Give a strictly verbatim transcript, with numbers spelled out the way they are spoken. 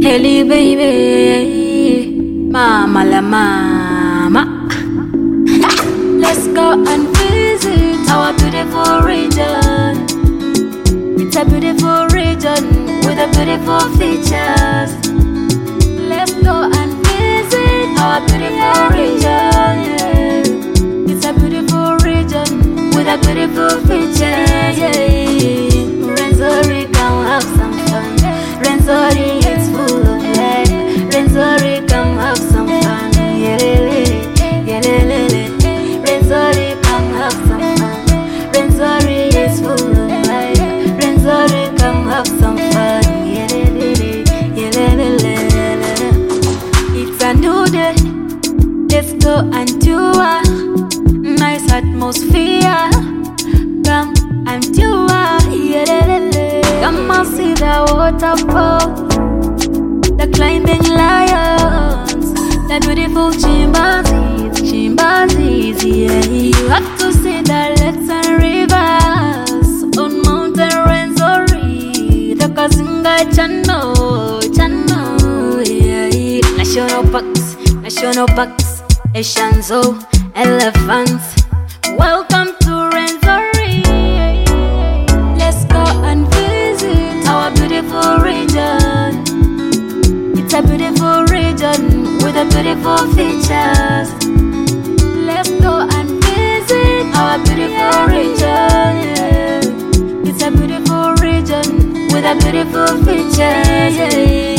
Helly baby, mama la mama. Let's go and visit our beautiful region. It's a beautiful region with a beautiful features. Let's go and visit our beautiful region. Yeah. It's a beautiful region with a beautiful features. Yeah. Rwenzori, come have some fun. Rwenzori is full of life. Rwenzori, come have some fun. Yeah, yeah, Rwenzori, come have some fun. Rwenzori is full of life. Rwenzori, come have some fun. Yeah, it's a new day. Let's go and tour. Nice atmosphere. Come and tour. Come and see the waterfall, the climbing lions, the beautiful chimpanzees, chimpanzees, yeah. You have to see the lakes and rivers on Mountain Rwenzori, the Kazinga Channel, Channel, yeah. National parks, national parks, Asian zoo, elephants. Welcome to Rwenzori. Let's go and visit our beautiful region. It's a beautiful region with a beautiful features. Let's go and visit our beautiful region. Yeah. It's a beautiful region with a beautiful features. Yeah.